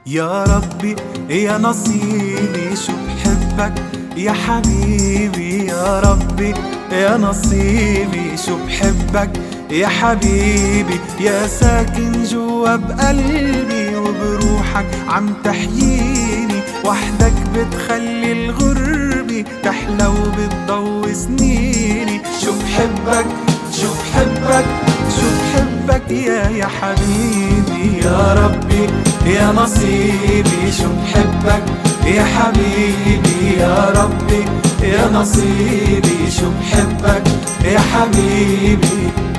يا ربي يا نصيبي شو بحبك يا حبيبي، يا ربي يا نصيبي شو بحبك يا حبيبي، يا ساكن جوا بقلبي وبروحك عم تحييني، وحدك بتخلي الغربة تحلى وبتضوي سنيني. شو بحبك شو بحبك شو بحبك يا حبيبي، يا ربي يا نصيبي شو بحبك يا حبيبي، يا ربي يا نصيبي شو بحبك يا حبيبي.